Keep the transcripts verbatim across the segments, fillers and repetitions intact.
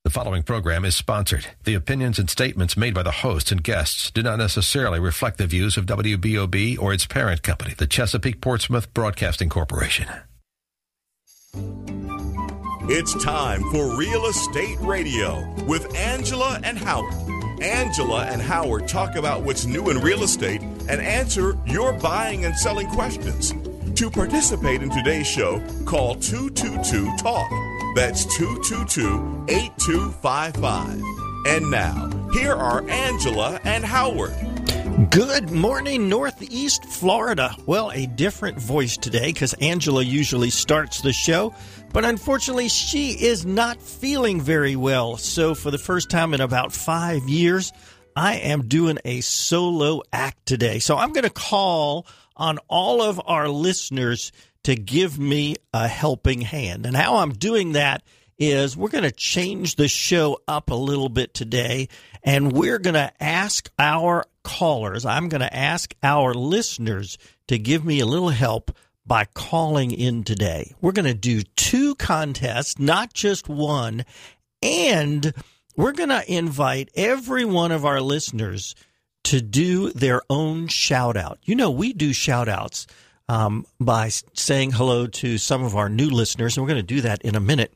The following program is sponsored. The opinions and statements made by the hosts and guests do not necessarily reflect the views of W B O B or its parent company, the Chesapeake Portsmouth Broadcasting Corporation. It's time for Real Estate Radio with Angela and Howard. Angela and Howard talk about what's new in real estate and answer your buying and selling questions. To participate in today's show, call two two two, talk. That's two two two, eight two five five. And now, here are Angela and Howard. Good morning, Northeast Florida. Well, a different voice today because Angela usually starts the show, but unfortunately she is not feeling very well. So for the first time in about five years, I am doing a solo act today. So I'm going to call on all of our listeners to give me a helping hand. And how I'm doing that is we're going to change the show up a little bit today, and we're going to ask our callers, I'm going to ask our listeners to give me a little help by calling in today. We're going to do two contests, not just one, and we're going to invite every one of our listeners to do their own shout-out. You know, we do shout-outs um, by saying hello to some of our new listeners, and we're going to do that in a minute.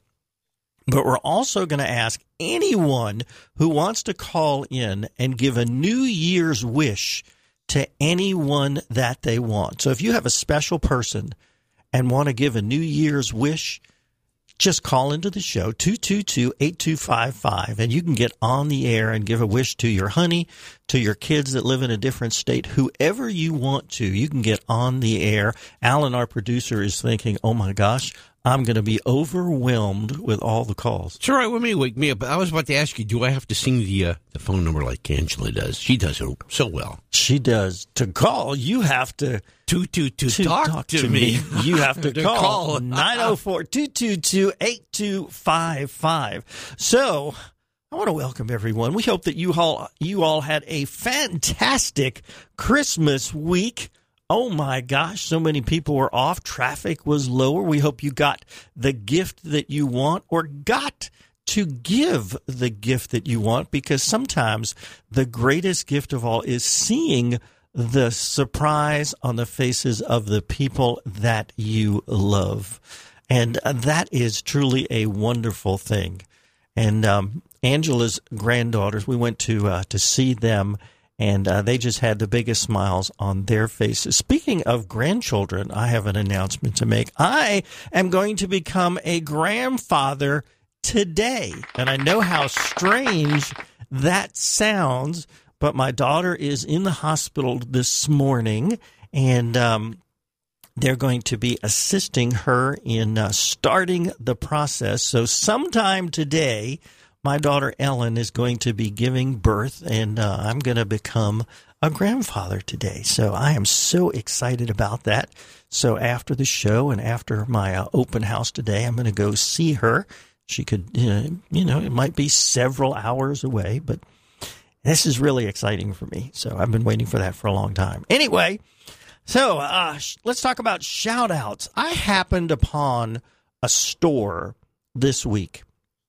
But we're also going to ask anyone who wants to call in and give a New Year's wish to anyone that they want. So if you have a special person and want to give a New Year's wish, just call into the show, two two two, eight two five five, and you can get on the air and give a wish to your honey, to your kids that live in a different state, whoever you want to. You can get on the air. Alan, our producer, is thinking, oh, my gosh, I'm going to be overwhelmed with all the calls. It's all right with me. Wake me up. I was about to ask you, do I have to sing the uh, the phone number like Angela does? She does it so well. She does. To call, you have to... To, to, to, to talk, talk to, to me. me. You have to, to call, call. nine oh four, two two two, eight two five five. So, I want to welcome everyone. We hope that you all, you all had a fantastic Christmas week. Oh, my gosh, so many people were off. Traffic was lower. We hope you got the gift that you want or got to give the gift that you want, because sometimes the greatest gift of all is seeing the surprise on the faces of the people that you love. And that is truly a wonderful thing. And um, Angela's granddaughters, we went to uh, to see them, and uh, they just had the biggest smiles on their faces. Speaking of grandchildren, I have an announcement to make. I am going to become a grandfather today. And I know how strange that sounds, but my daughter is in the hospital this morning, and um, they're going to be assisting her in uh, starting the process. So sometime today, my daughter Ellen is going to be giving birth, and uh, I'm going to become a grandfather today. So I am so excited about that. So after the show and after my uh, open house today, I'm going to go see her. She could, uh, you know, it might be several hours away, but this is really exciting for me. So I've been waiting for that for a long time. Anyway, so uh, sh- let's talk about shout-outs. I happened upon a store this week.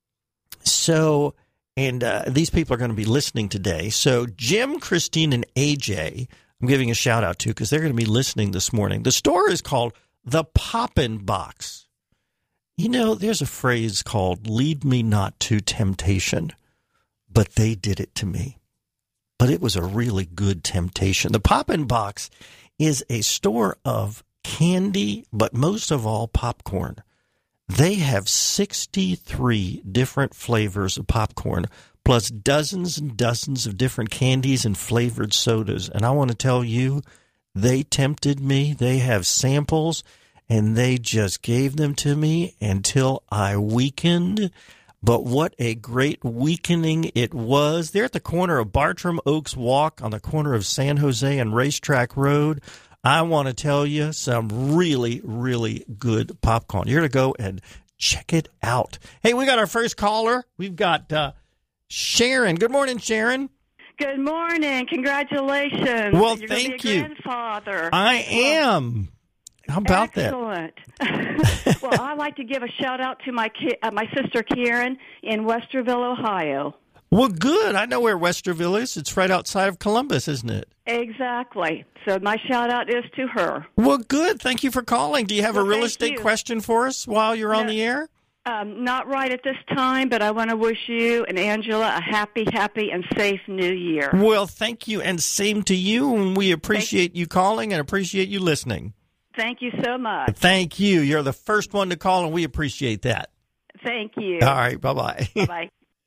So, and uh, these people are going to be listening today. So Jim, Christine, and A J, I'm giving a shout-out to because they're going to be listening this morning. The store is called The Poppin' Box. You know, there's a phrase called, lead me not to temptation, but they did it to me. But it was a really good temptation. The Poppin' Box is a store of candy, but most of all, popcorn. They have sixty-three different flavors of popcorn, plus dozens and dozens of different candies and flavored sodas. And I want to tell you, they tempted me. They have samples, and they just gave them to me until I weakened. But what a great weakening it was. They're at the corner of Bartram Oaks Walk on the corner of San Jose and Racetrack Road. I want to tell you some really, really good popcorn. You're going to go and check it out. Hey, we got our first caller. We've got uh, Sharon. Good morning, Sharon. Good morning. Congratulations. Well, You're thank be a you. Grandfather. I am. How about Excellent. that? Well, I'd like to give a shout-out to my ki- uh, my sister Karen in Westerville, Ohio. Well, good. I know where Westerville is. It's right outside of Columbus, isn't it? Exactly. So my shout-out is to her. Well, good. Thank you for calling. Do you have Well, a real thank estate you. question for us while you're on No. the air? Um, not right at this time, but I want to wish you and Angela a happy, happy, and safe New Year. Well, thank you, and same to you. And we appreciate you calling and appreciate you listening. Thank you so much. Thank you. You're the first one to call, and we appreciate that. Thank you. All right. Bye-bye. Bye-bye.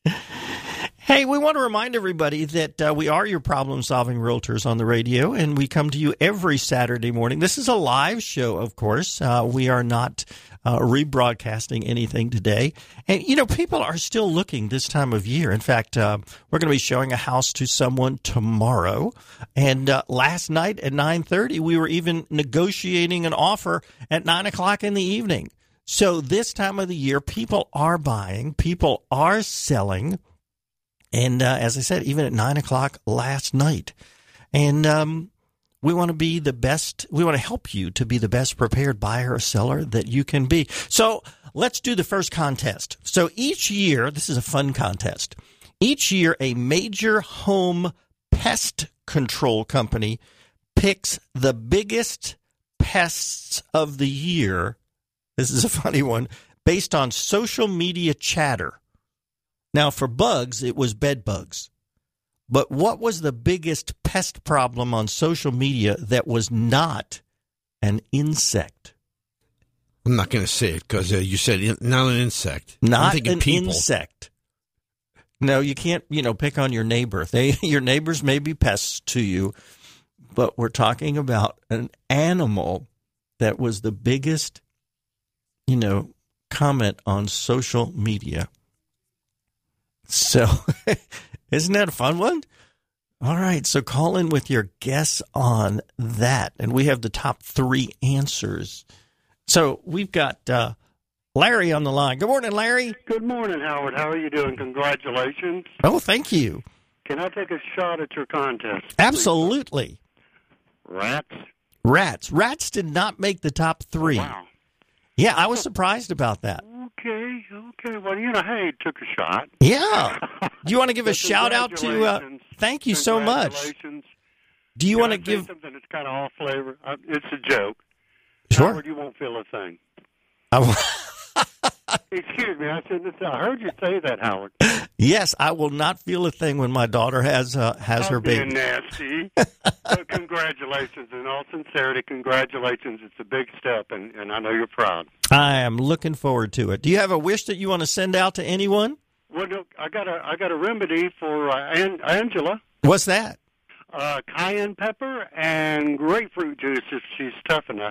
Hey, we want to remind everybody that uh, we are your problem-solving realtors on the radio, and we come to you every Saturday morning. This is a live show, of course. Uh, we are not uh, rebroadcasting anything today. And, you know, people are still looking this time of year. In fact, uh, we're going to be showing a house to someone tomorrow. And uh, last night at nine thirty, we were even negotiating an offer at nine o'clock in the evening. So this time of the year, people are buying, people are selling. And uh, as I said, even at nine o'clock last night. And um, we want to be the best, we want to help you to be the best prepared buyer or seller that you can be. So let's do the first contest. So each year, this is a fun contest. Each year, a major home pest control company picks the biggest pests of the year. This is a funny one, based on social media chatter. Now, for bugs, it was bed bugs. But what was the biggest pest problem on social media that was not an insect? I'm not going to say it because uh, you said in, not an insect. I'm Not thinking an people. insect. No, you can't, you know, pick on your neighbor. They, your neighbors may be pests to you, but we're talking about an animal that was the biggest, you know, comment on social media. So, isn't that a fun one? All right, so call in with your guess on that, and we have the top three answers. So we've got uh, Larry on the line. Good morning, Larry. Good morning, Howard. How are you doing? Congratulations. Oh, thank you. Can I take a shot at your contest? please? Absolutely. Rats? Rats. Rats did not make the top three. Wow. Yeah, I was surprised about that. Okay, okay. Well, you know, hey, took a shot. Yeah. Do you want to give a Well, shout out to, uh, congratulations. thank you so much. Congratulations. Do you Can want I to say give, something that's kind of off flavor? Uh, it's a joke. sure. Howard, you won't feel a thing. I will- Excuse me, I shouldn't have said. I heard you say that, Howard. yes, I will not feel a thing when my daughter has uh, has her I'm being baby. nasty. But congratulations. In all sincerity, congratulations. It's a big step, and, and I know you're proud. I am looking forward to it. Do you have a wish that you want to send out to anyone? Well, no, I got a I got a remedy for uh, An- Angela. What's that? Uh, cayenne pepper and grapefruit juice if she's tough enough.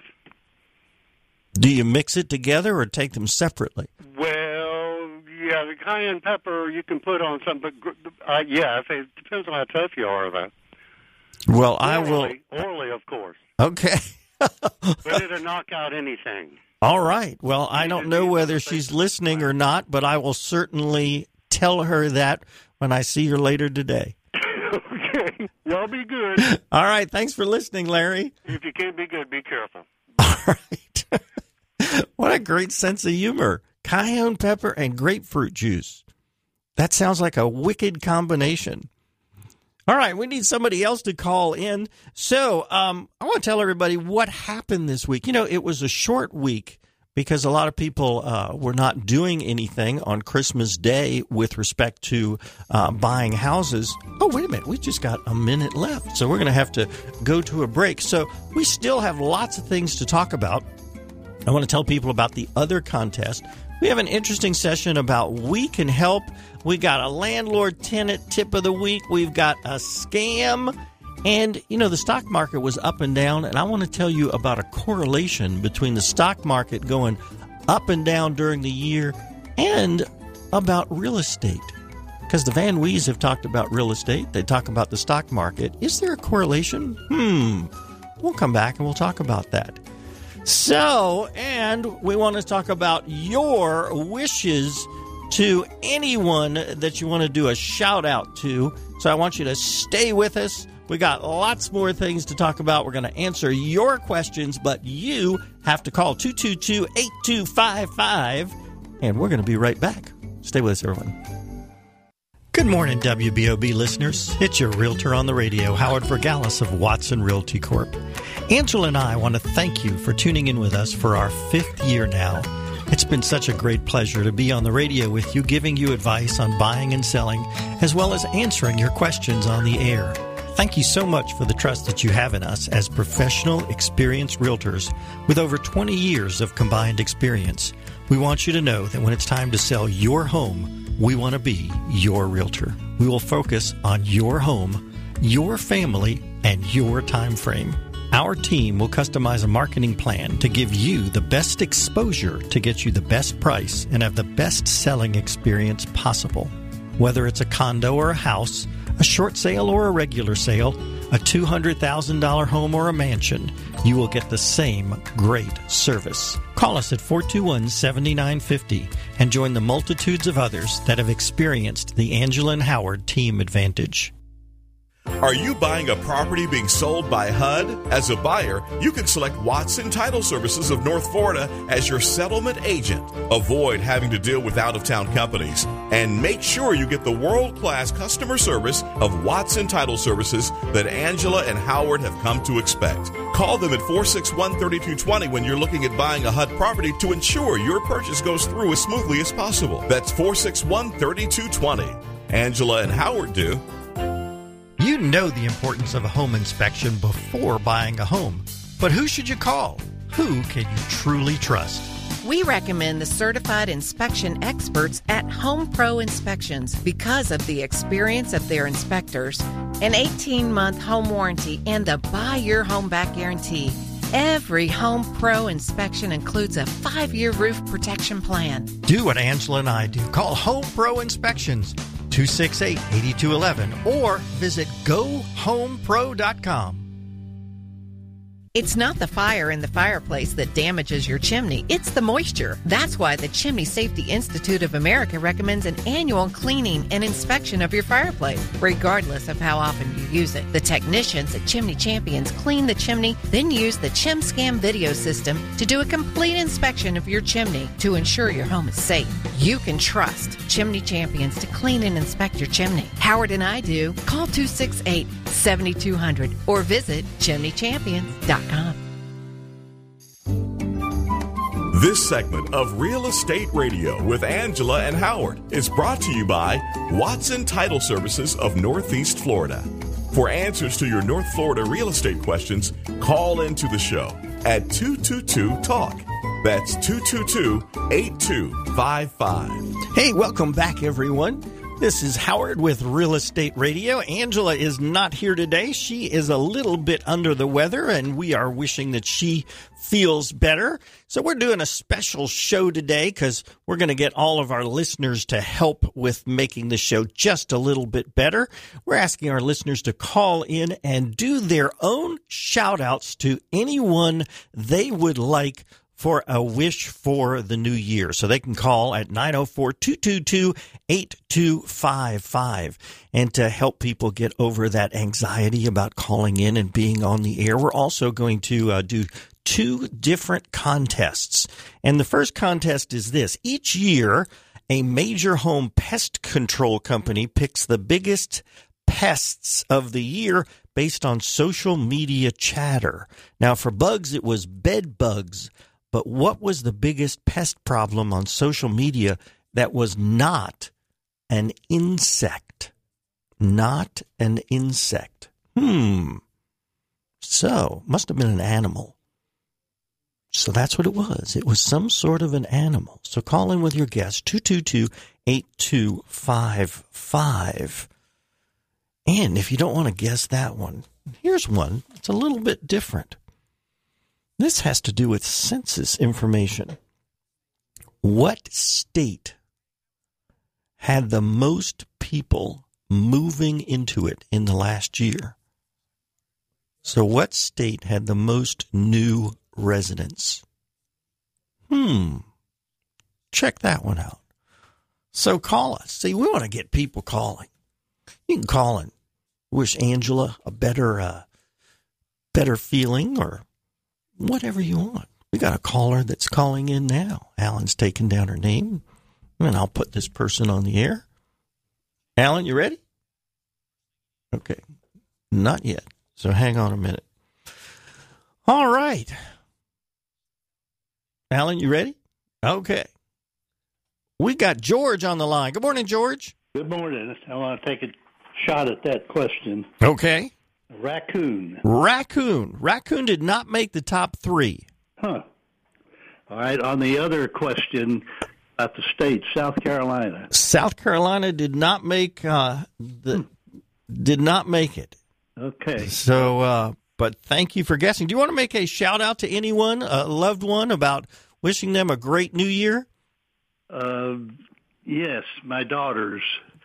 Do you mix it together or take them separately? Well, yeah, the cayenne pepper you can put on something, but gr- uh, yeah, if it depends on how tough you are. Though. Well, I will. Orally, orally, of course, Okay. but it'll knock out anything. All right. Well, I don't know whether she's listening or not, but I will certainly tell her that when I see her later today. Okay, y'all be good. All right. Thanks for listening, Larry. If you can't be good, be careful. All right. What a great sense of humor. Cayenne pepper and grapefruit juice. That sounds like a wicked combination. All right, we need somebody else to call in. So um, I want to tell everybody what happened this week. You know, it was a short week because a lot of people uh, were not doing anything on Christmas Day with respect to uh, buying houses. Oh, wait a minute. We just got a minute left, so we're going to have to go to a break. So we still have lots of things to talk about. I want to tell people about the other contest. We have an interesting session about We Can Help. We got a landlord-tenant tip of the week. We've got a scam. And, you know, the stock market was up and down, and I want to tell you about a correlation between the stock market going up and down during the year and about real estate. Because the Van Wees have talked about real estate. They talk about the stock market. Is there a correlation? Hmm. We'll come back and we'll talk about that. So, and we want to talk about your wishes to anyone that you want to do a shout out to. So I want you to stay with us. We got lots more things to talk about. We're going to answer your questions, but you have to call two two two, eight two five five, and we're going to be right back. Stay with us, everyone. Good morning, W B O B listeners. It's your realtor on the radio, Howard Vergalis of Watson Realty Corp. Angela and I want to thank you for tuning in with us for our fifth year now. It's been such a great pleasure to be on the radio with you, giving you advice on buying and selling, as well as answering your questions on the air. Thank you so much for the trust that you have in us as professional, experienced realtors with over twenty years of combined experience. We want you to know that when it's time to sell your home, we want to be your realtor. We will focus on your home, your family, and your time frame. Our team will customize a marketing plan to give you the best exposure to get you the best price and have the best selling experience possible. Whether it's a condo or a house, a short sale or a regular sale, a two hundred thousand dollars home or a mansion, you will get the same great service. Call us at four two one, seven nine five zero and join the multitudes of others that have experienced the Angela and Howard team advantage. Are you buying a property being sold by H U D? As a buyer, you can select Watson Title Services of North Florida as your settlement agent. Avoid having to deal with out-of-town companies and make sure you get the world-class customer service of Watson Title Services that Angela and Howard have come to expect. Call them at four six one, three two two zero when you're looking at buying a H U D property to ensure your purchase goes through as smoothly as possible. That's four six one, three two two zero. Angela and Howard do. You know the importance of a home inspection before buying a home. But who should you call? Who can you truly trust? We recommend the certified inspection experts at Home Pro Inspections because of the experience of their inspectors, an eighteen-month home warranty, and the Buy Your Home Back guarantee. Every Home Pro inspection includes a five-year roof protection plan. Do what Angela and I do. Call Home Pro Inspections, two six eight, eight two one one, or visit go home pro dot com. It's not the fire in the fireplace that damages your chimney. It's the moisture. That's why the Chimney Safety Institute of America recommends an annual cleaning and inspection of your fireplace, regardless of how often you use it. The technicians at Chimney Champions clean the chimney, then use the ChimScam video system to do a complete inspection of your chimney to ensure your home is safe. You can trust Chimney Champions to clean and inspect your chimney. Howard and I do. Call two six eight, seven two zero zero or visit chimney champions dot com. This segment of Real Estate Radio with Angela and Howard is brought to you by Watson Title Services of Northeast Florida. For answers to your North Florida real estate questions, call into the show at two two two, talk. That's two two two, eight two five five. Hey, welcome back, everyone. This is Howard with Real Estate Radio. Angela is not here today. She is a little bit under the weather, and we are wishing that she feels better. So we're doing a special show today because we're going to get all of our listeners to help with making the show just a little bit better. We're asking our listeners to call in and do their own shout-outs to anyone they would like for a wish for the new year. So they can call at nine oh four, two two two, eight two five five. And to help people get over that anxiety about calling in and being on the air, we're also going to uh, do two different contests. And the first contest is this. Each year, a major home pest control company picks the biggest pests of the year based on social media chatter. Now, for bugs, it was bed bugs. But what was the biggest pest problem on social media that was not an insect? Not an insect. Hmm. So, must have been an animal. So that's what it was. It was some sort of an animal. So call in with your guess, two two two, eight two five five. And if you don't want to guess that one, here's one. It's a little bit different. This has to do with census information. What state had the most people moving into it in the last year? So what state had the most new residents? Hmm. Check that one out. So call us. See, we want to get people calling. You can call in wish Angela a better, uh, better feeling, or whatever you want. We got a caller that's calling in now. Alan's taking down her name, and I'll put this person on the air. Alan, you ready? Okay. Not yet. So hang on a minute. All right. Alan, you ready? Okay. We got George on the line. Good morning, George. Good morning. I want to take a shot at that question. Okay. Raccoon. Raccoon. Raccoon did not make the top three. Huh. All right. On the other question about the state, South Carolina. South Carolina did not make uh, the did not make it. Okay. So, uh, but thank you for guessing. Do you want to make a shout out to anyone, a loved one, about wishing them a great New Year? Uh, yes, my daughters,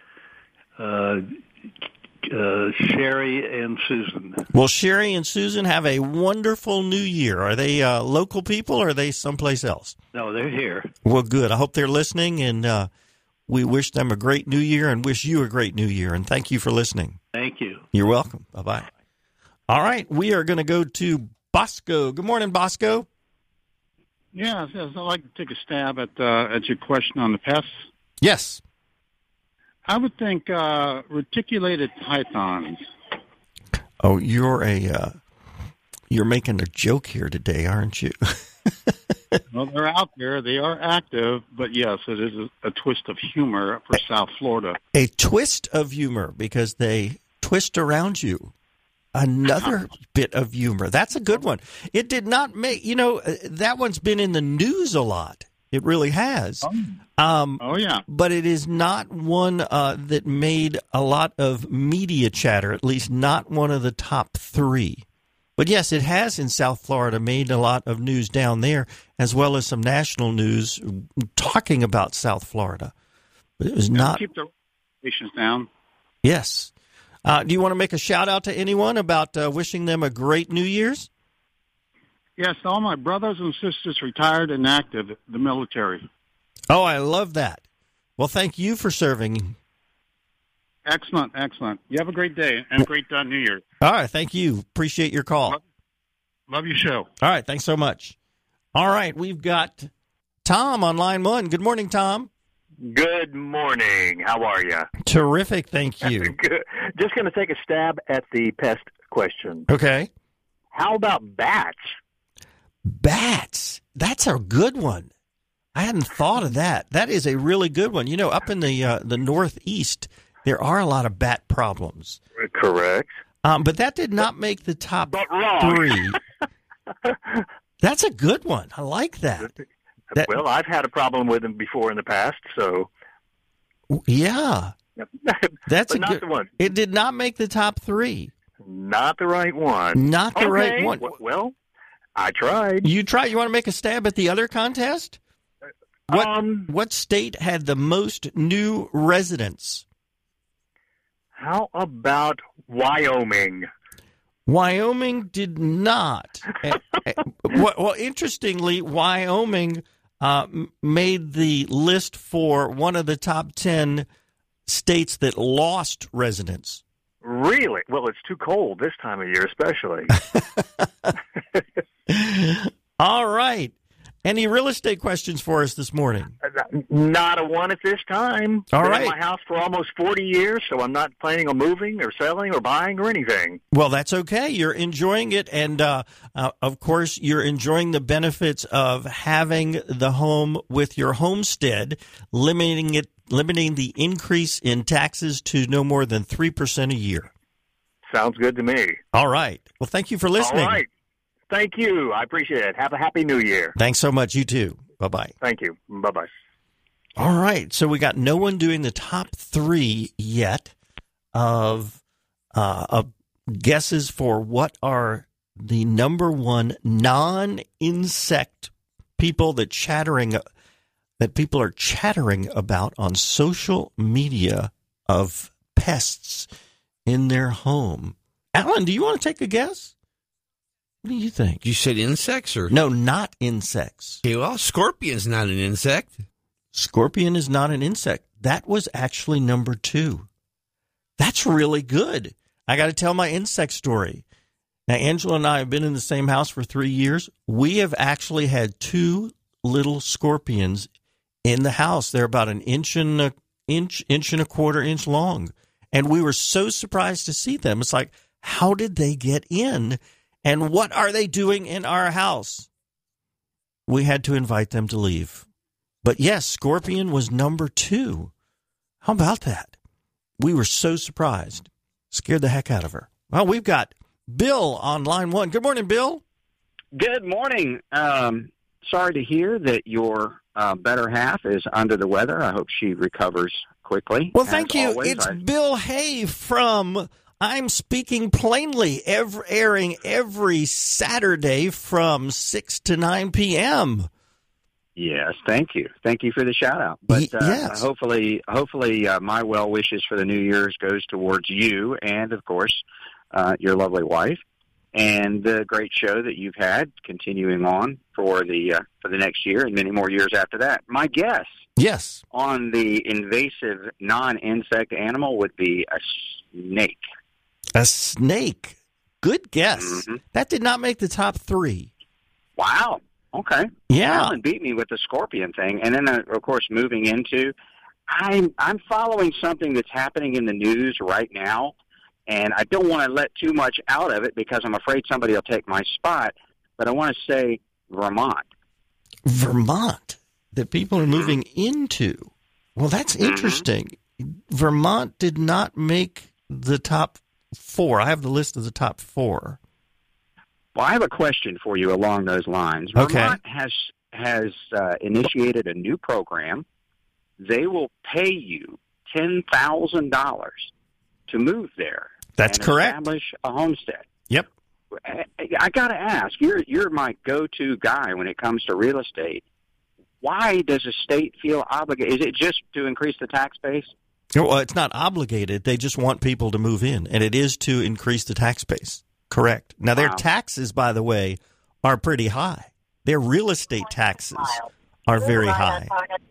uh, uh, Sherry and Susan. Well, Sherry and Susan have a wonderful New Year. Are they uh, local people, or are they someplace else? No, they're here. Well, good. I hope they're listening, and uh, we wish them a great New Year and wish you a great New Year. And thank you for listening. Thank you. You're welcome. Bye-bye. All right, we are going to go to Bosco. Good morning, Bosco. Yeah, I'd like to take a stab at uh, at your question on the pests. Yes. I would think uh, reticulated pythons. Oh, you're a uh, you're making a joke here today, aren't you? Well, they're out there. They are active, but yes, it is a, a twist of humor for South Florida. A twist of humor because they twist around you. Another bit of humor. That's a good one. It did not make, you know, that one's been in the news a lot. It really has. Um, oh, yeah. But it is not one uh, that made a lot of media chatter, at least not one of the top three. But, yes, it has in South Florida made a lot of news down there, as well as some national news talking about South Florida. But it was yeah, not. Keep the patients down. Yes. Uh, do you want to make a shout-out to anyone about uh, wishing them a great New Year's? Yes, all my brothers and sisters retired and active, the military. Oh, I love that. Well, thank you for serving. Excellent, excellent. You have a great day and a great uh, New Year. All right, thank you. Appreciate your call. Love, love your show. All right, thanks so much. All right, we've got Tom on line one. Good morning, Tom. Good morning. How are you? Terrific, thank you. Good. Just going to take a stab at the pest question. Okay. How about bats? Bats. That's a good one. I hadn't thought of that. That is a really good one. You know, up in the uh, the Northeast, there are a lot of bat problems. Correct. Um, but that did not make the top but wrong. three. That's a good one. I like that. That, well, I've had a problem with them before in the past, so yeah, that's but a not good the one. It did not make the top three. Not the right one. Not the okay. right one. Well, I tried. You tried. You want to make a stab at the other contest? What um, what state had the most new residents? How about Wyoming? Wyoming did not. Well, interestingly, Wyoming uh, made the list for one of the top ten states that lost residents. Really? Well, it's too cold this time of year, especially. All right. Any real estate questions for us this morning? Not a one at this time. All Been right. in my house for almost forty years, so I'm not planning on moving or selling or buying or anything. Well, that's okay. You're enjoying it, and uh, uh, of course, you're enjoying the benefits of having the home with your homestead, limiting it, limiting the increase in taxes to no more than three percent a year. Sounds good to me. All right. Well, thank you for listening. All right. Thank you. I appreciate it. Have a happy New Year. Thanks so much. You too. Bye-bye. Thank you. Bye-bye. All right. So we got no one doing the top three yet of, uh, of guesses for what are the number one non-insect people that chattering that people are chattering about on social media of pests in their home. Alan, do you want to take a guess? What do you think? You said insects or no? Not insects. Okay, well, scorpion's not an insect. Scorpion is not an insect. That was actually number two. That's really good. I got to tell my insect story. Now, Angela and I have been in the same house for three years. We have actually had two little scorpions in the house. They're about an inch and a inch, inch and a quarter inch long. And we were so surprised to see them. It's like, how did they get in? And what are they doing in our house? We had to invite them to leave. But yes, scorpion was number two. How about that? We were so surprised. Scared the heck out of her. Well, we've got Bill on line one. Good morning, Bill. Good morning. Um, sorry to hear that your uh, better half is under the weather. I hope she recovers quickly. Well, thank you. Always. It's I... Bill Hay from I'm Speaking Plainly, every, airing every Saturday from six to nine p.m. Yes, thank you. Thank you for the shout-out. But uh, yes. hopefully, hopefully uh, my well wishes for the New Year's goes towards you and, of course, uh, your lovely wife, and the great show that you've had continuing on for the uh, for the next year and many more years after that. My guess yes. on the invasive non-insect animal would be a snake. A snake. Good guess. Mm-hmm. That did not make the top three. Wow. Okay. Yeah. Alan beat me with the scorpion thing. And then, uh, of course, moving into, I'm, I'm following something that's happening in the news right now, and I don't want to let too much out of it because I'm afraid somebody will take my spot, but I want to say Vermont. Vermont, that people are moving into. Well, that's interesting. Mm-hmm. Vermont did not make the top four. I have the list of the top four. Well, I have a question for you along those lines. Okay. Vermont has has uh, initiated a new program. They will pay you ten thousand dollars to move there. That's and correct. Establish a homestead. Yep. I, I got to ask. You're you're my go-to guy when it comes to real estate. Why does the state feel obligated? Is it just to increase the tax base? Well, it's not obligated. They just want people to move in, and it is to increase the tax base. Correct. Now, their wow. taxes, by the way, are pretty high. Their real estate taxes are very high.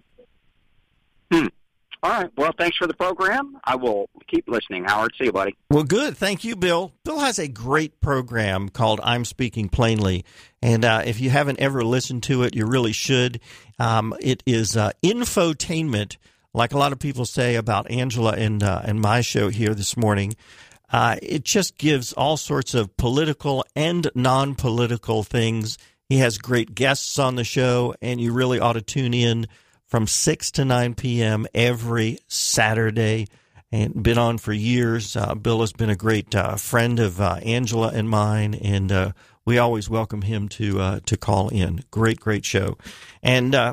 Hmm. All right. Well, thanks for the program. I will keep listening, Howard. See you, buddy. Well, good. Thank you, Bill. Bill has a great program called I'm Speaking Plainly. And uh, if you haven't ever listened to it, you really should. Um, it is uh, infotainment, like a lot of people say about Angela and, uh, and my show here this morning. Uh, it just gives all sorts of political and non-political things. He has great guests on the show, and you really ought to tune in from six to nine p.m. every Saturday, and been on for years. Uh, Bill has been a great uh, friend of uh, Angela and mine, and uh, we always welcome him to uh, to call in. Great, great show. And uh,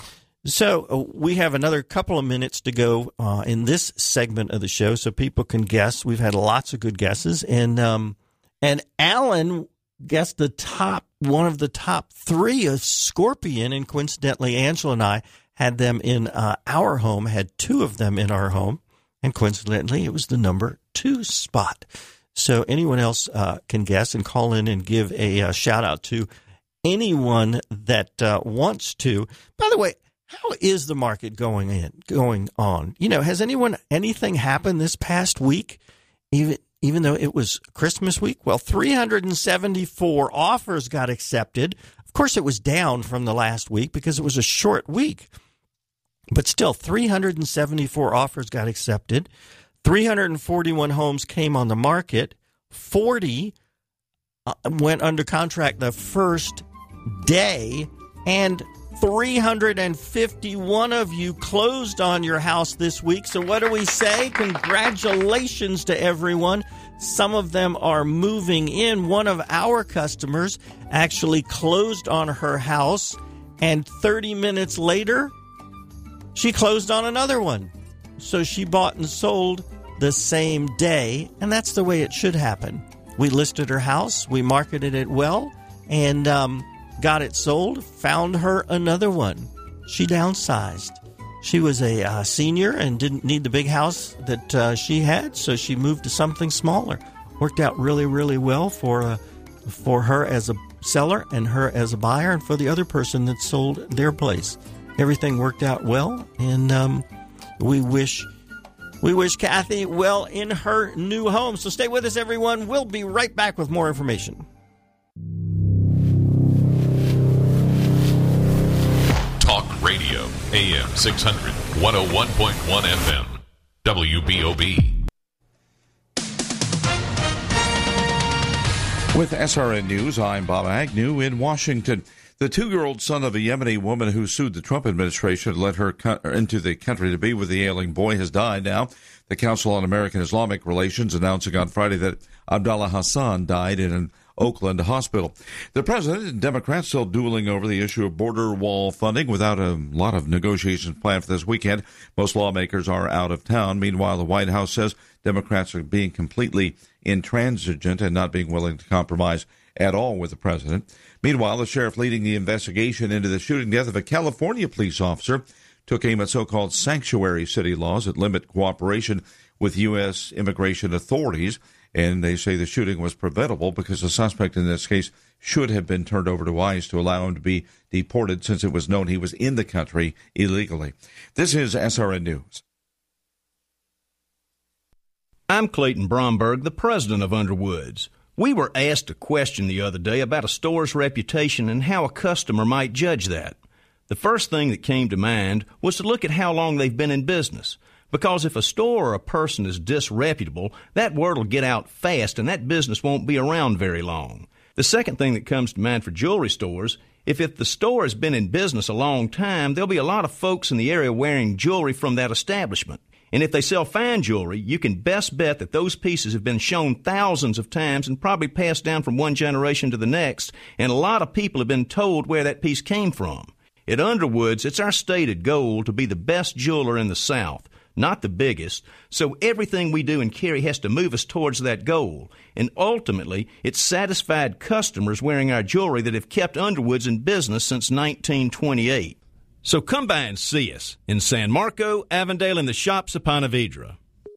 so uh, we have another couple of minutes to go uh, in this segment of the show, so people can guess. We've had lots of good guesses, and um, and Alan guessed the top one of the top three of Scorpion, and coincidentally, Angela and I had them in uh, our home, had two of them in our home, and coincidentally, it was the number two spot. So anyone else uh, can guess and call in and give a uh, shout out to anyone that uh, wants to. By the way, how is the market going in, going on? You know, has anyone, anything happened this past week, even even though it was Christmas week? Well, three hundred seventy-four offers got accepted. Of course, it was down from the last week because it was a short week. But still, three hundred seventy-four offers got accepted. three hundred forty-one homes came on the market. forty uh, went under contract the first day, and three hundred fifty-one of you closed on your house this week. So what do we say? Congratulations to everyone. Some of them are moving in. One of our customers actually closed on her house, and thirty minutes later, she closed on another one. So she bought and sold the same day, and that's the way it should happen. We listed her house, we marketed it well, and um, got it sold, found her another one. She downsized. She was a uh, senior and didn't need the big house that uh, she had, so she moved to something smaller. Worked out really, really well for uh, for her as a seller and her as a buyer, and for the other person that sold their place. Everything worked out well, and um, we wish We wish Kathy well in her new home. So stay with us, everyone. We'll be right back with more information. Talk Radio, A M six hundred, one oh one point one F M, W B O B. With S R N News, I'm Bob Agnew in Washington. The two-year-old son of a Yemeni woman who sued the Trump administration to let her co- into the country to be with the ailing boy has died now. The Council on American-Islamic Relations announcing on Friday that Abdallah Hassan died in an Oakland hospital. The president and Democrats still dueling over the issue of border wall funding without a lot of negotiations planned for this weekend. Most lawmakers are out of town. Meanwhile, the White House says Democrats are being completely intransigent and not being willing to compromise at all with the president. Meanwhile, the sheriff leading the investigation into the shooting death of a California police officer took aim at so-called sanctuary city laws that limit cooperation with U S immigration authorities. And they say the shooting was preventable because the suspect in this case should have been turned over to ICE to allow him to be deported since it was known he was in the country illegally. This is S R N News. I'm Clayton Bromberg, the president of Underwoods. We were asked a question the other day about a store's reputation and how a customer might judge that. The first thing that came to mind was to look at how long they've been in business. Because if a store or a person is disreputable, that word will get out fast and that business won't be around very long. The second thing that comes to mind for jewelry stores, if, if the store has been in business a long time, there'll be a lot of folks in the area wearing jewelry from that establishment. And if they sell fine jewelry, you can best bet that those pieces have been shown thousands of times and probably passed down from one generation to the next, and a lot of people have been told where that piece came from. At Underwoods, it's our stated goal to be the best jeweler in the South, not the biggest, so everything we do and carry has to move us towards that goal. And ultimately, it's satisfied customers wearing our jewelry that have kept Underwoods in business since nineteen twenty-eight. So come by and see us in San Marco, Avondale, and the shops of Ponte Vedra.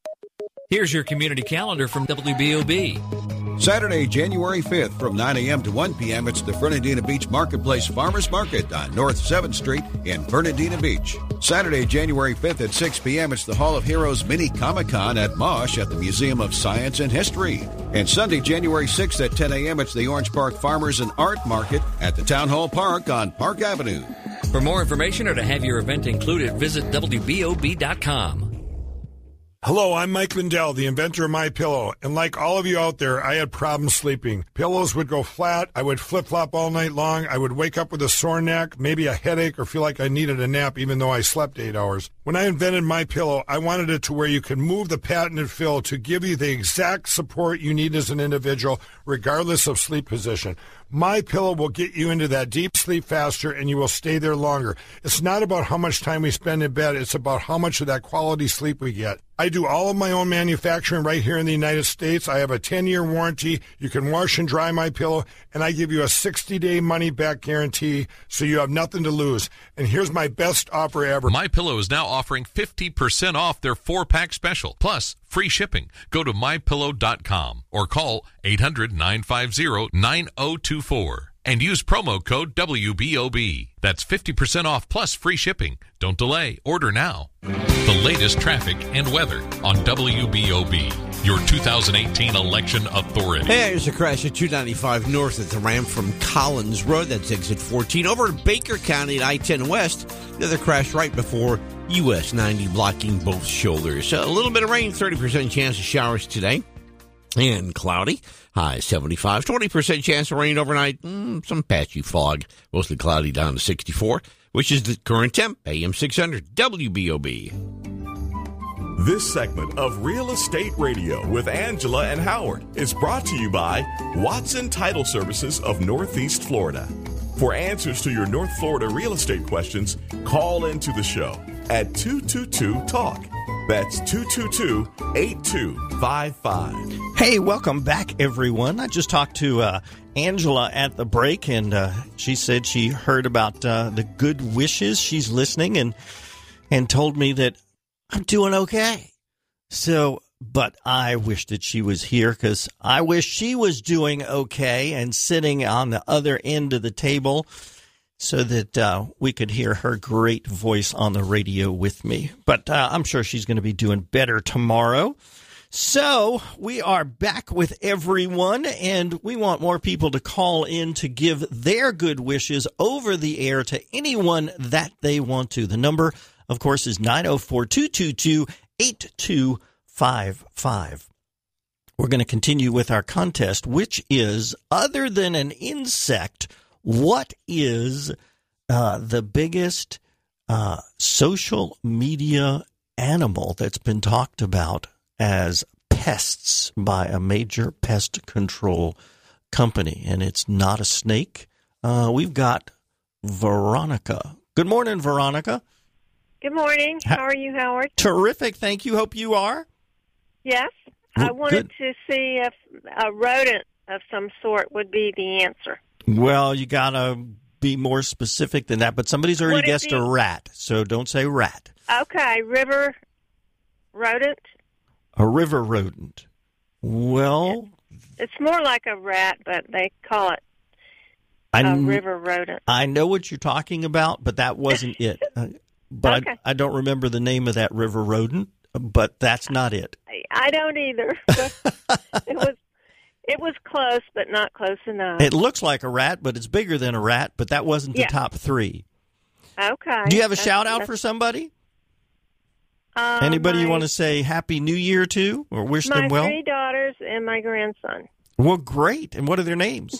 Here's your community calendar from W B O B. Saturday, January fifth from nine a.m. to one p.m. It's the Fernandina Beach Marketplace Farmers Market on North seventh Street in Fernandina Beach. Saturday, January fifth at six p.m. It's the Hall of Heroes Mini Comic-Con at Mosh at the Museum of Science and History. And Sunday, January sixth at ten a.m. it's the Orange Park Farmers and Art Market at the Town Hall Park on Park Avenue. For more information or to have your event included, visit W B O B dot com. Hello, I'm Mike Lindell, the inventor of MyPillow, and like all of you out there, I had problems sleeping. Pillows would go flat, I would flip-flop all night long, I would wake up with a sore neck, maybe a headache, or feel like I needed a nap even though I slept eight hours. When I invented MyPillow, I wanted it to where you can move the patented fill to give you the exact support you need as an individual, regardless of sleep position. MyPillow will get you into that deep sleep faster, and you will stay there longer. It's not about how much time we spend in bed, it's about how much of that quality sleep we get. I do all of my own manufacturing right here in the United States. I have a ten-year warranty. You can wash and dry MyPillow, and I give you a sixty-day money-back guarantee, so you have nothing to lose. And here's my best offer ever. MyPillow is now offering fifty percent off their four-pack special, plus free shipping. Go to my pillow dot com or call eight hundred, nine five zero, nine zero two four and use promo code W B O B. That's fifty percent off plus free shipping. Don't delay. Order now. The latest traffic and weather on W B O B, your two thousand eighteen election authority. Hey, there's a crash at two ninety-five north at the ramp from Collins Road. That's exit fourteen. Over in Baker County at I ten West, another crash right before U S ninety, blocking both shoulders. A little bit of rain, thirty percent chance of showers today. And cloudy, high seventy-five, twenty percent chance of rain overnight, mm, some patchy fog, mostly cloudy down to sixty-four, which is the current temp, A M six hundred, W B O B. This segment of Real Estate Radio with Angela and Howard is brought to you by Watson Title Services of Northeast Florida. For answers to your North Florida real estate questions, call into the show at two two two, talk. That's two two two, eight two five five. Hey, welcome back, everyone. I just talked to uh, Angela at the break, and uh, she said she heard about uh, the good wishes. She's listening and and told me that I'm doing okay. So, but I wish that she was here because I wish she was doing okay and sitting on the other end of the table so that uh, we could hear her great voice on the radio with me. But uh, I'm sure she's going to be doing better tomorrow. So we are back with everyone, and we want more people to call in to give their good wishes over the air to anyone that they want to. The number, of course, is nine oh four, two two two, eight two five five. We're going to continue with our contest, which is, other than an insect, what is uh, the biggest uh, social media animal that's been talked about as pests by a major pest control company? And it's not a snake. Uh, we've got Veronica. Good morning, Veronica. Good morning. How are you, Howard? Terrific. Thank you. Hope you are. Yes. Well, I wanted good. to see if a rodent of some sort would be the answer. Well, you got to be more specific than that, but somebody's already Would it guessed be- a rat, so don't say rat. Okay, river rodent. A river rodent. Well, It's more like a rat, but they call it I a kn- river rodent. I know what you're talking about, but that wasn't it. Uh, but Okay. I, I don't remember the name of that river rodent, but that's not it. I, I don't either. But it was it was close, but not close enough. It looks like a rat, but it's bigger than a rat, but that wasn't the Yeah. top three. Okay. Do you have a That's- shout out that's- for somebody? Uh, Anybody you my- want to say Happy New Year to or wish My them well? three daughters and my grandson. Well, great. And what are their names?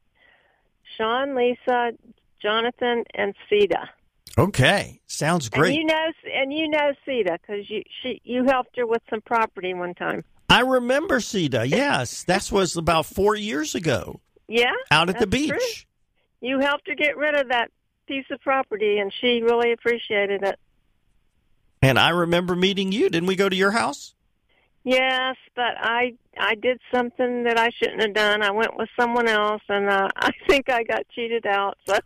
Sean, Lisa, Jonathan, and Sita. Okay. Sounds great. And you know, and you know Sita because you she you helped her with some property one time. I remember Sita. Yes. That was about four years ago. Yeah, Out at the that's beach. true. You helped her get rid of that piece of property, and she really appreciated it. And I remember meeting you. Didn't we go to your house? Yes, but I I did something that I shouldn't have done. I went with someone else, and uh, I think I got cheated out. So,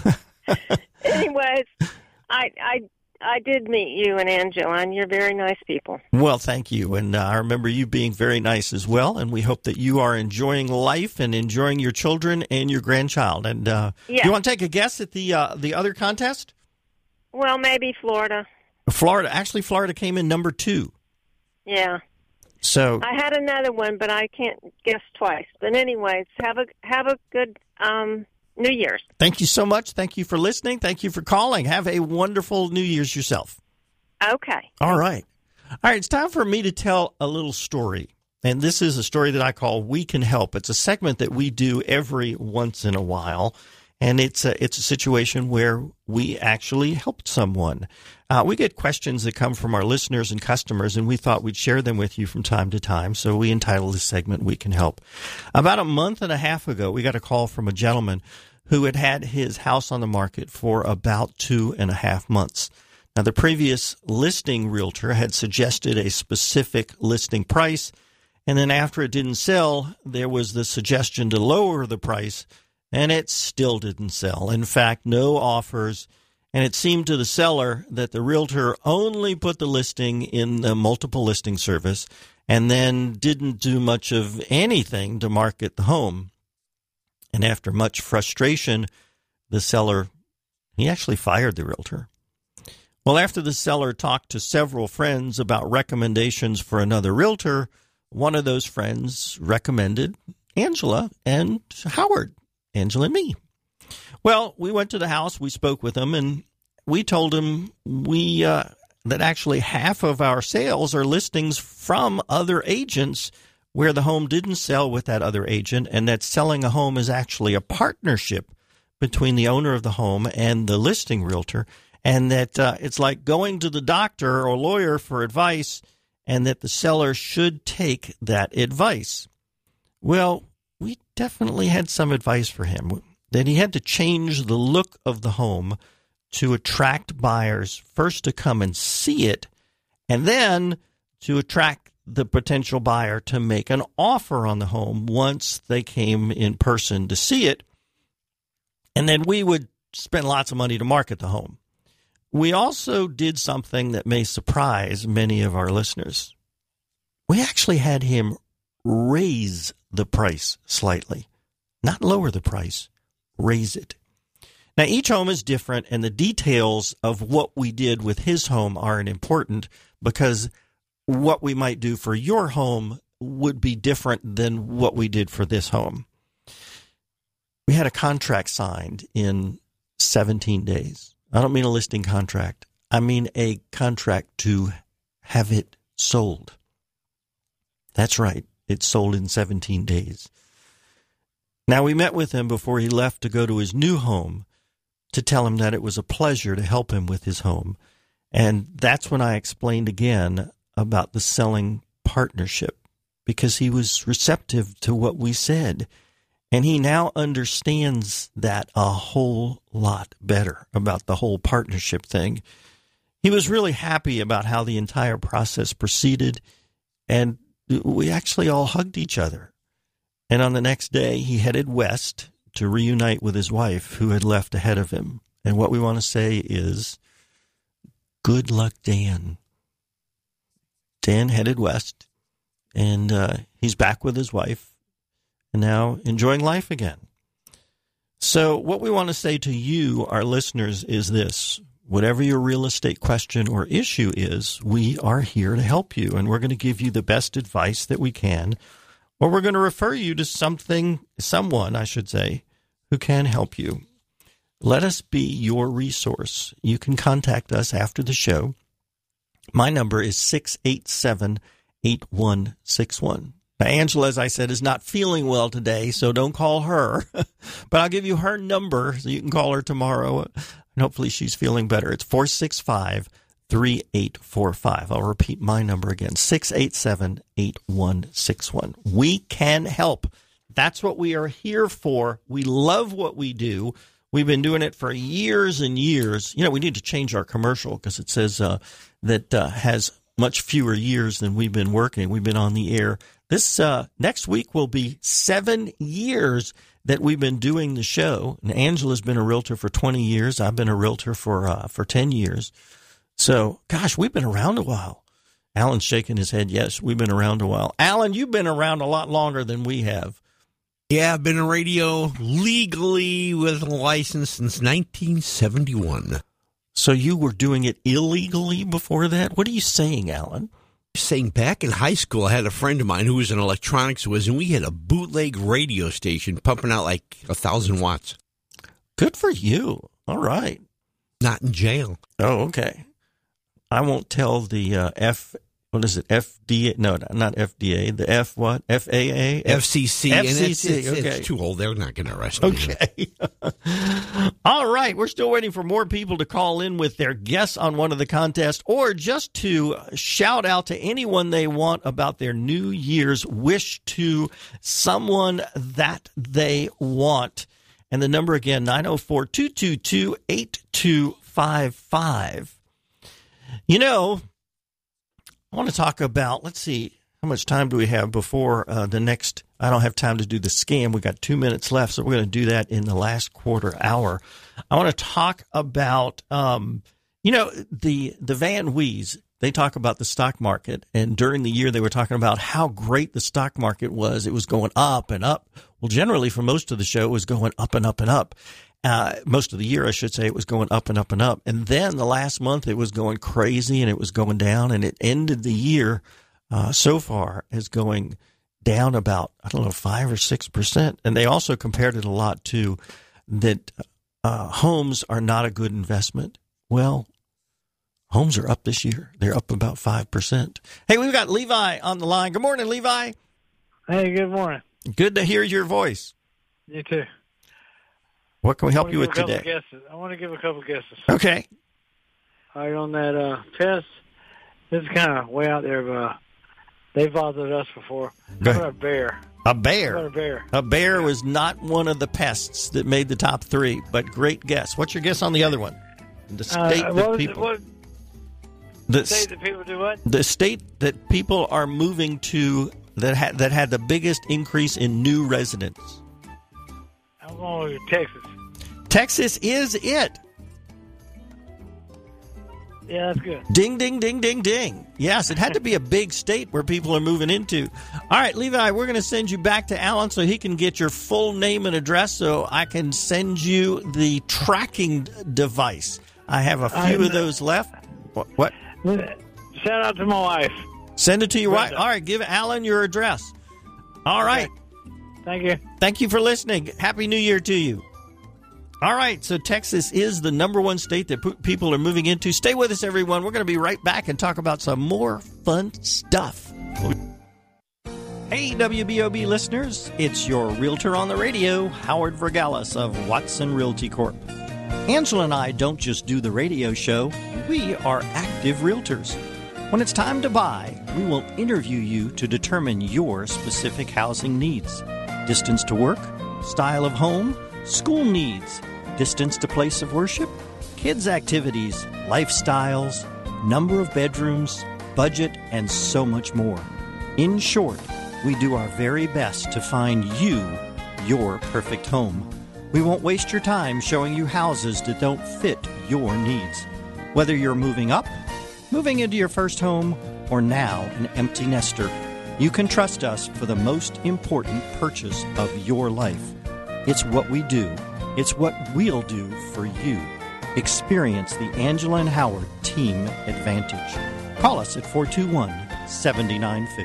anyways, I I I did meet you and Angela, and you're very nice people. Well, thank you. And uh, I remember you being very nice as well. And we hope that you are enjoying life and enjoying your children and your grandchild. And uh, Yeah. you want to take a guess at the uh, the other contest? Well, maybe Florida. Florida. Actually, Florida came in number two. Yeah. So I had another one, but I can't guess twice. But anyways, have a have a good um, New Year's. thank you so much. Thank you for listening. Thank you for calling. Have a wonderful New Year's yourself. Okay. All right. All right. It's time for me to tell a little story. And this is a story that I call We Can Help. It's a segment that we do every once in a while. And it's a, it's a situation where we actually helped someone. Uh, we get questions that come from our listeners and customers, and we thought we'd share them with you from time to time. So we entitled this segment, We Can Help. About a month and a half ago, we got a call from a gentleman who had had his house on the market for about two and a half months. Now, the previous listing realtor had suggested a specific listing price, and then after it didn't sell, there was the suggestion to lower the price, and it still didn't sell. In fact, no offers, and it seemed to the seller that the realtor only put the listing in the multiple listing service and then didn't do much of anything to market the home. And after much frustration, the seller, he actually fired the realtor. Well, after the seller talked to several friends about recommendations for another realtor, one of those friends recommended Angela and Howard. Angela and me. Well, we went to the house, we spoke with them, and we told them we uh, that actually half of our sales are listings from other agents where the home didn't sell with that other agent, and that selling a home is actually a partnership between the owner of the home and the listing realtor, and that uh, it's like going to the doctor or lawyer for advice, and that the seller should take that advice. Well, we definitely had some advice for him, that he had to change the look of the home to attract buyers, first to come and see it, and then to attract the potential buyer to make an offer on the home once they came in person to see it. And then we would spend lots of money to market the home. We also did something that may surprise many of our listeners. We actually had him raise the price slightly, not lower the price, raise it. Now, each home is different, and the details of what we did with his home aren't important because what we might do for your home would be different than what we did for this home. We had a contract signed in seventeen days. I don't mean a listing contract. I mean a contract to have it sold. That's right. It sold in seventeen days. Now, we met with him before he left to go to his new home to tell him that it was a pleasure to help him with his home. And that's when I explained again about the selling partnership, because he was receptive to what we said. And he now understands that a whole lot better about the whole partnership thing. He was really happy about how the entire process proceeded, and we actually all hugged each other. And on the next day, he headed west to reunite with his wife, who had left ahead of him. And what we want to say is, good luck, Dan. Dan headed west, and uh, he's back with his wife, and now enjoying life again. So what we want to say to you, our listeners, is this. Whatever your real estate question or issue is, we are here to help you, and we're going to give you the best advice that we can, or we're going to refer you to something, someone, I should say, who can help you. Let us be your resource. You can contact us after the show. My number is six eight seven, eight one six one. Now, Angela, as I said, is not feeling well today, so don't call her. But I'll give you her number so you can call her tomorrow, and hopefully she's feeling better. It's four six five, three eight four five. I'll repeat my number again, six eight seven, eight one six one. We can help. That's what we are here for. We love what we do. We've been doing it for years and years. You know, we need to change our commercial because it says uh, that uh, has much fewer years than we've been working. We've been on the air. This uh, next week will be seven years that we've been doing the show. And Angela's been a realtor for twenty years. I've been a realtor for uh, for ten years. So, gosh, we've been around a while. Alan's shaking his head. Yes, we've been around a while. Alan, you've been around a lot longer than we have. Yeah, I've been in radio legally with a license since nineteen seventy-one. So you were doing it illegally before that? What are you saying, Alan? Saying back in high school, I had a friend of mine who was in electronics whiz, and we had a bootleg radio station pumping out like a thousand watts. Good for you. All right. Not in jail. Oh, okay. I won't tell the uh, F. What is it? F D A? No, not F D A. The F what? F A A? F C C. F C C. And it's, it's, okay. It's too old. They're not going to arrest me. Okay. All right. We're still waiting for more people to call in with their guess on one of the contests or just to shout out to anyone they want about their New Year's wish to someone that they want. And the number again, nine oh four, two two two, eight two five five. You know, I want to talk about, let's see, how much time do we have before uh, the next, I don't have time to do the scam. We got two minutes left, so we're going to do that in the last quarter hour. I want to talk about, um, you know, the, the Van Wees, they talk about the stock market, and during the year they were talking about how great the stock market was. It was going up and up. Well, generally for most of the show, it was going up and up and up. Uh, most of the year, I should say, it was going up and up and up. And then the last month, it was going crazy and it was going down. And it ended the year uh, so far as going down about, I don't know, five or six percent. And they also compared it a lot to that uh, homes are not a good investment. Well, homes are up this year. They're up about five percent. Hey, we've got Levi on the line. Good morning, Levi. Hey, good morning. Good to hear your voice. You too. What can we help you with today? today? I want to give a couple guesses. Okay. All right, on that uh, test, this is kind of way out there, but uh, they bothered us before. How about a bear? A bear? How about a bear? A bear was not one of the pests that made the top three, but great guess. What's your guess on the other one? The state uh, that what people... What, the state that people do what? The state that people are moving to that, ha- that had the biggest increase in new residents. I'm going with Texas. Texas is it. Yeah, that's good. Ding, ding, ding, ding, ding. Yes, it had to be a big state where people are moving into. All right, Levi, we're going to send you back to Alan so he can get your full name and address so I can send you the tracking device. I have a few I'm, of those left. What? what? Shout out to my wife. Send it to your wife. All right, give Alan your address. All right. Okay. Thank you. Thank you for listening. Happy New Year to you. All right, so Texas is the number one state that p- people are moving into. Stay with us, everyone. We're going to be right back and talk about some more fun stuff. Hey, W B O B listeners. It's your realtor on the radio, Howard Vergalis of Watson Realty Corp. Angela and I don't just do the radio show. We are active realtors. When it's time to buy, we will interview you to determine your specific housing needs. Distance to work, style of home, school needs, distance to place of worship, kids' activities, lifestyles, number of bedrooms, budget, and so much more. In short, we do our very best to find you your perfect home. We won't waste your time showing you houses that don't fit your needs. Whether you're moving up, moving into your first home, or now an empty nester, you can trust us for the most important purchase of your life. It's what we do. It's what we'll do for you. Experience the Angela and Howard Team Advantage. Call us at four two one, seven nine five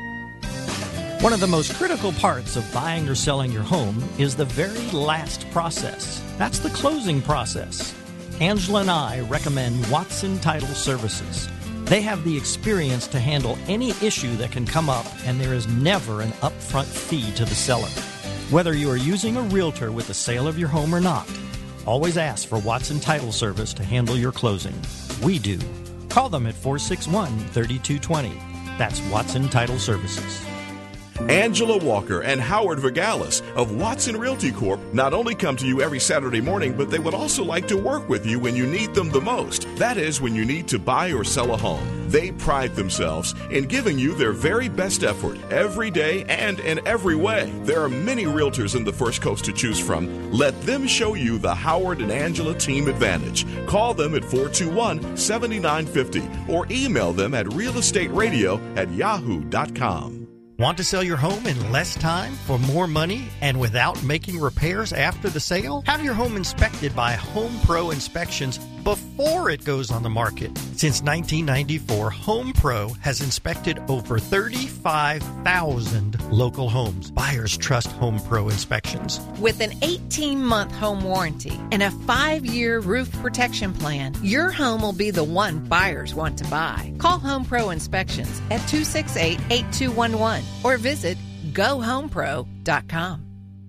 zero. One of the most critical parts of buying or selling your home is the very last process. That's the closing process. Angela and I recommend Watson Title Services. They have the experience to handle any issue that can come up, and there is never an upfront fee to the seller. Whether you are using a realtor with the sale of your home or not, always ask for Watson Title Service to handle your closing. We do. Call them at four six one, three two two zero. That's Watson Title Services. Angela Walker and Howard Vergalis of Watson Realty Corp not only come to you every Saturday morning, but they would also like to work with you when you need them the most. That is, when you need to buy or sell a home. They pride themselves in giving you their very best effort every day and in every way. There are many realtors in the First Coast to choose from. Let them show you the Howard and Angela Team Advantage. Call them at four two one, seven nine five zero or email them at realestateradio at yahoo dot com. Want to sell your home in less time for more money and without making repairs after the sale? Have your home inspected by Home Pro Inspections before it goes on the market. Since nineteen ninety-four, Home Pro has inspected over thirty-five thousand local homes. Buyers trust Home Pro Inspections. With an eighteen-month home warranty and a five-year roof protection plan, your home will be the one buyers want to buy. Call Home Pro Inspections at two six eight, eight two one one or visit go home pro dot com.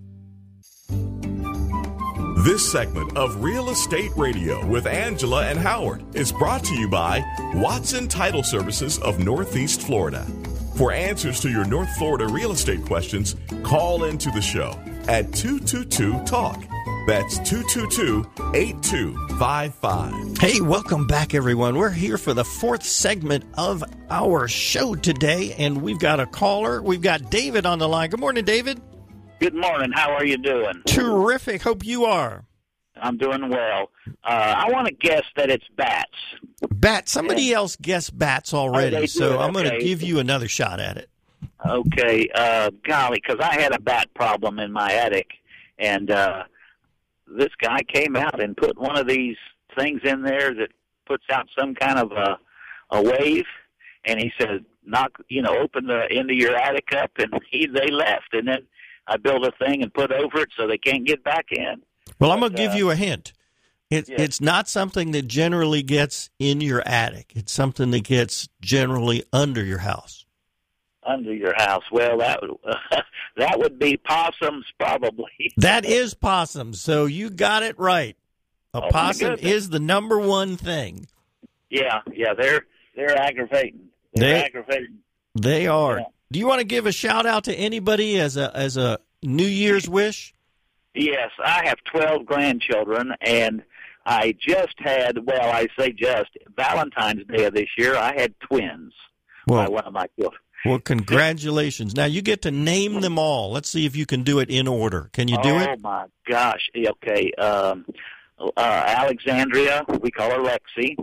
This segment of Real Estate Radio with Angela and Howard is brought to you by Watson Title Services of Northeast Florida. For answers to your North Florida real estate questions, call into the show at two two two talk. That's two two two, eight two five five. Hey, welcome back, everyone. We're here for the fourth segment of our show today, and we've got a caller. We've got David on the line. Good morning, David. Good morning. How are you doing? Terrific. Hope you are. I'm doing well. Uh, I want to guess that it's bats. Bats. Somebody yeah. else guessed bats already, oh, so I'm okay. going to give you another shot at it. Okay. Uh, golly, because I had a bat problem in my attic, and uh, this guy came out and put one of these things in there that puts out some kind of a, a wave, and he said, knock, you know, open the end of your attic up, and he, they left, and then I built a thing and put over it so they can't get back in. Well, but, I'm going to give uh, you a hint. It, yeah. It's not something that generally gets in your attic. It's something that gets generally under your house. Under your house. Well, that would, uh, that would be possums, probably. That is possums, so you got it right. A oh, possum is the number one thing. Yeah, yeah, they're they're aggravating. They're they, aggravating. They are. Yeah. Do you want to give a shout out to anybody as a as a New Year's wish? Yes, I have twelve grandchildren, and I just had, well, I say just, Valentine's Day of this year, I had twins well, by one of my children. Well, congratulations. Now, you get to name them all. Let's see if you can do it in order. Can you do oh, it? Oh, my gosh. Okay. Um, uh, Alexandria, we call her Lexi,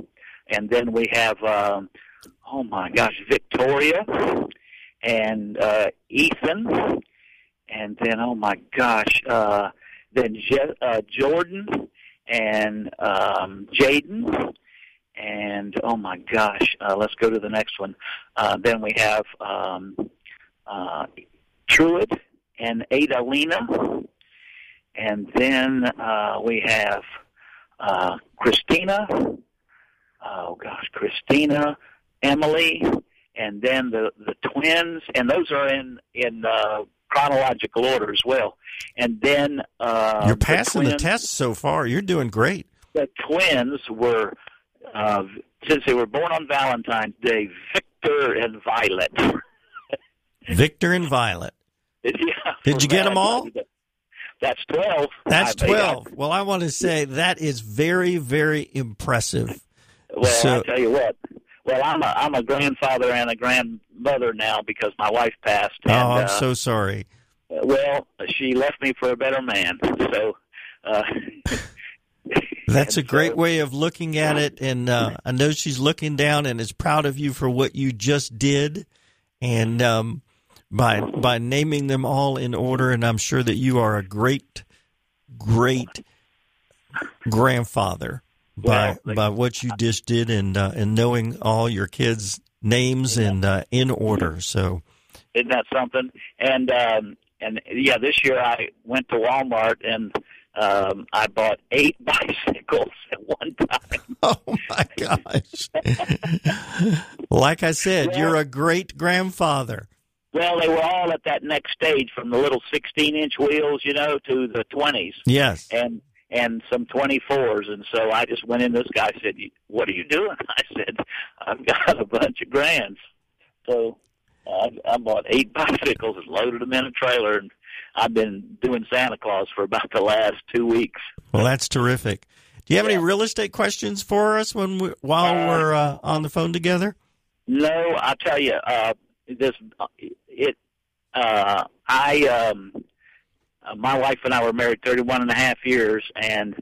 and then we have, um, oh my gosh, Victoria, and uh, Ethan, and then oh my gosh, uh, then Je- uh, Jordan and um, Jaden, and oh my gosh, uh, let's go to the next one. Uh, then we have um, uh, Truett and Adalina, and then uh, we have uh, Christina. Oh gosh, Christina, Emily, and then the the twins, and those are in in uh, chronological order as well. And then uh, you're passing the, twins, the test so far. You're doing great. The twins were, uh, since they were born on Valentine's Day, Victor and Violet. Victor and Violet. Yeah, Did you get them all? That's twelve. That's I twelve. I, well, I want to say that is very, very impressive. Well, so, I tell you what. Well, I'm a I'm a grandfather and a grandmother now because my wife passed. And, oh, I'm uh, so sorry. Well, she left me for a better man. So uh, that's a great way of looking at it, and uh, I know she's looking down and is proud of you for what you just did, and um, by by naming them all in order. And I'm sure that you are a great, great grandfather. By well, by what you just did, and uh, and knowing all your kids' names and uh, in order, so isn't that something? And um, and yeah, this year I went to Walmart and um, I bought eight bicycles at one time. Oh my gosh! Like I said, well, you're a great grandfather. Well, they were all at that next stage, from the little sixteen-inch wheels, you know, to the twenties. Yes, and. and some twenty-fours, and so I just went in. This guy said, "What are you doing?" I said, "I've got a bunch of grands." So I, I bought eight bicycles and loaded them in a trailer, and I've been doing Santa Claus for about the last two weeks. Well, that's terrific. Do you have yeah. any real estate questions for us when we, while uh, we're uh, on the phone together? No, I'll tell you. Uh, this it. Uh, I. Um, Uh, my wife and I were married thirty-one and a half years, and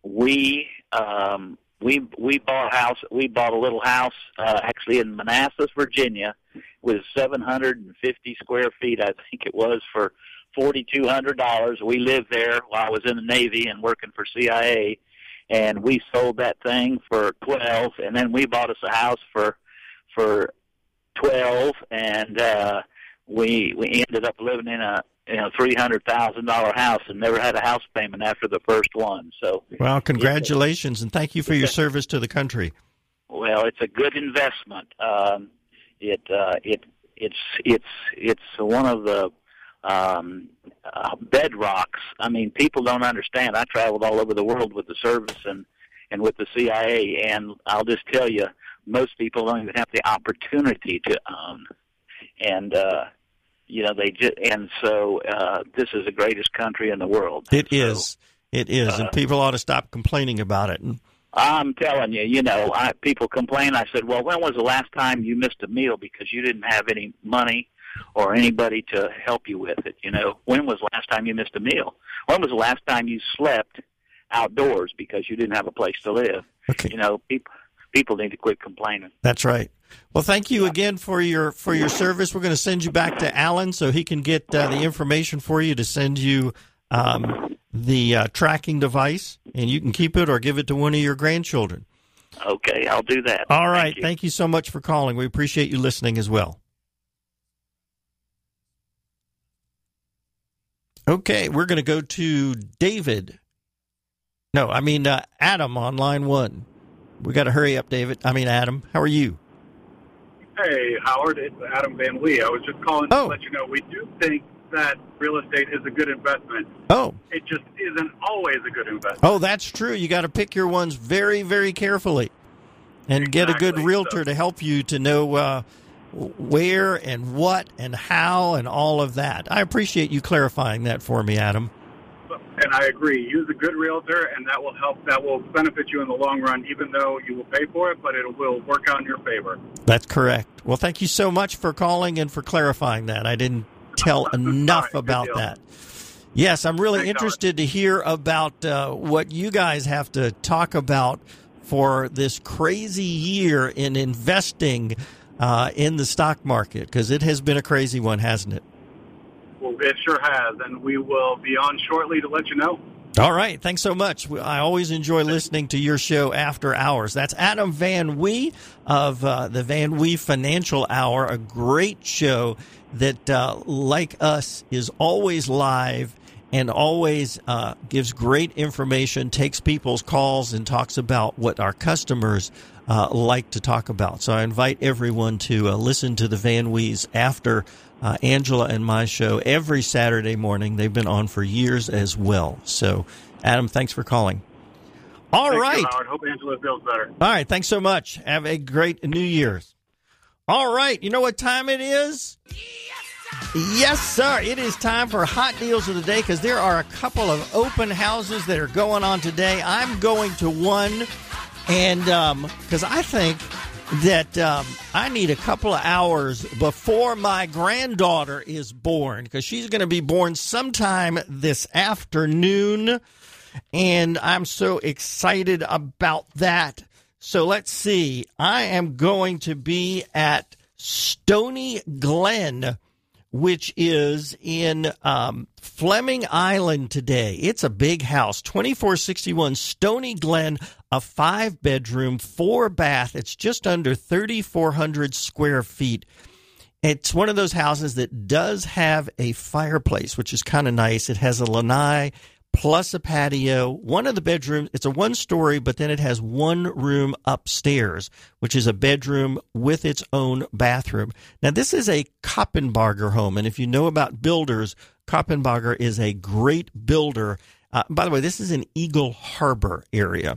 we um, we we bought a house. We bought a little house uh, actually in Manassas, Virginia, with seven hundred fifty square feet. I think it was for forty-two hundred dollars. We lived there while I was in the Navy and working for C I A, and we sold that thing for twelve, and then we bought us a house for for twelve, and uh, we we ended up living in a you know, three hundred thousand dollar house and never had a house payment after the first one. So, well, congratulations, and thank you for your service to the country. Well, it's a good investment. Um, it uh, it it's it's it's one of the um, uh, bedrocks. I mean, people don't understand. I traveled all over the world with the service and and with the C I A, and I'll just tell you, most people don't even have the opportunity to own. And uh, You know, they just, and so uh, this is the greatest country in the world. It so, is, it is, uh, and people ought to stop complaining about it. And I'm telling you, you know, I, people complain. I said, well, when was the last time you missed a meal because you didn't have any money or anybody to help you with it? You know, when was the last time you missed a meal? When was the last time you slept outdoors because you didn't have a place to live? Okay. You know, people people need to quit complaining. That's right. Well, thank you again for your for your service. We're going to send you back to Alan so he can get uh, the information for you to send you um, the uh, tracking device, and you can keep it or give it to one of your grandchildren. Okay, I'll do that. All right. Thank you, thank you so much for calling. We appreciate you listening as well. Okay, we're going to go to David. No, I mean uh, Adam on line one. We got to hurry up, David. I mean, Adam. How are you? Hey, Howard. It's Adam Van Lee. I was just calling oh. to let you know we do think that real estate is a good investment. Oh. It just isn't always a good investment. Oh, that's true. You got to pick your ones very, very carefully and exactly. get a good realtor so. to help you to know uh, where and what and how and all of that. I appreciate you clarifying that for me, Adam. And I agree. Use a good realtor, and that will help. That will benefit you in the long run, even though you will pay for it, but it will work out in your favor. That's correct. Well, thank you so much for calling and for clarifying that. I didn't tell enough right, about that. Yes, I'm really Thanks, interested Howard. to hear about uh, what you guys have to talk about for this crazy year in investing uh, in the stock market, because it has been a crazy one, hasn't it? Well, it sure has, and we will be on shortly to let you know. All right. Thanks so much. I always enjoy listening to your show after hours. That's Adam Van Wee of uh, the Van Wee Financial Hour, a great show that, uh, like us, is always live and always uh, gives great information, takes people's calls, and talks about what our customers uh, like to talk about. So I invite everyone to uh, listen to the Van Wees after Uh, Angela and my show every Saturday morning. They've been on for years as well. So, Adam, thanks for calling. All Thank right. you, Howard. Hope Angela feels better. All right. Thanks so much. Have a great New Year's. All right. You know what time it is? Yes, sir. It is time for Hot Deals of the Day, because there are a couple of open houses that are going on today. I'm going to one, and because um, I think that um, I need a couple of hours before my granddaughter is born, because she's going to be born sometime this afternoon, and I'm so excited about that. So let's see. I am going to be at Stony Glen, which is in um, Fleming Island today. It's a big house, twenty-four sixty-one Stony Glen, a five-bedroom, four-bath. It's just under thirty-four hundred square feet. It's one of those houses that does have a fireplace, which is kind of nice. It has a lanai plus a patio. One of the bedrooms, it's a one-story, but then it has one room upstairs, which is a bedroom with its own bathroom. Now, this is a Koppenbarger home, and if you know about builders, Koppenbarger is a great builder. Uh, by the way, this is in Eagle Harbor area.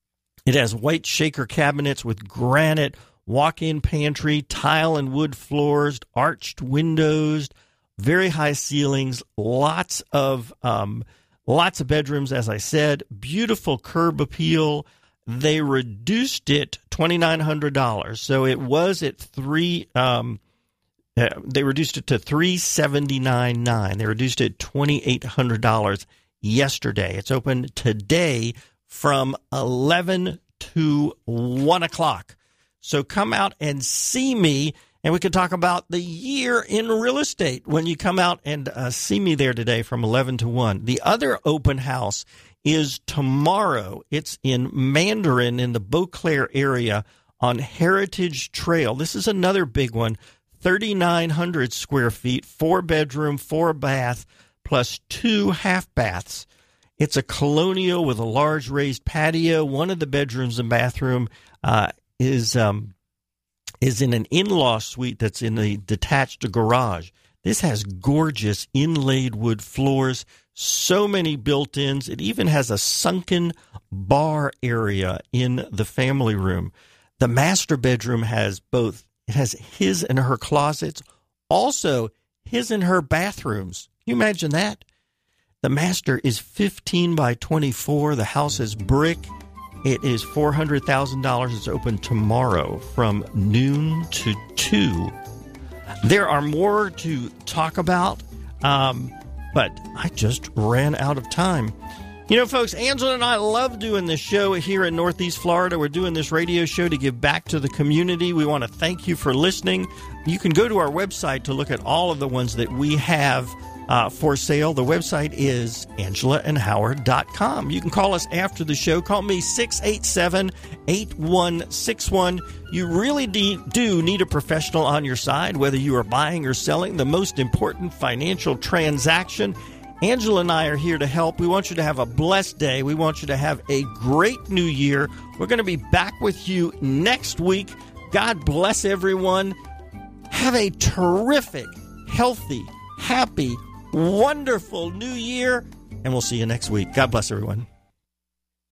It has white shaker cabinets with granite, walk-in pantry, tile and wood floors, arched windows, very high ceilings, lots of um, lots of bedrooms, as I said, beautiful curb appeal. They reduced it twenty-nine hundred dollars, so it was at three. Um, uh, they reduced it to three seventy-nine nine. They reduced it twenty-eight hundred dollars yesterday. It's open today from eleven to one o'clock. So come out and see me, and we can talk about the year in real estate when you come out and uh, see me there today from eleven to one. The other open house is tomorrow. It's in Mandarin in the Beauclair area on Heritage Trail. This is another big one, thirty-nine hundred square feet, four bedroom, four bath, plus two half baths. It's a colonial with a large raised patio. One of the bedrooms and bathroom uh, is um, is in an in-law suite that's in a detached garage. This has gorgeous inlaid wood floors, so many built-ins. It even has a sunken bar area in the family room. The master bedroom has both. It has his and her closets, also his and her bathrooms. Can you imagine that? The master is fifteen by twenty-four. The house is brick. It is four hundred thousand dollars. It's open tomorrow from noon to two. There are more to talk about, um, but I just ran out of time. You know, folks, Angela and I love doing this show here in Northeast Florida. We're doing this radio show to give back to the community. We want to thank you for listening. You can go to our website to look at all of the ones that we have Uh, for sale. The website is angela and howard dot com. You can call us after the show. Call me six eight seven, eight one six one. You really de- do need a professional on your side, whether you are buying or selling the most important financial transaction. Angela and I are here to help. We want you to have a blessed day. We want you to have a great new year. We're going to be back with you next week. God bless everyone. Have a terrific, healthy, happy, wonderful new year, and we'll see you next week. God bless everyone.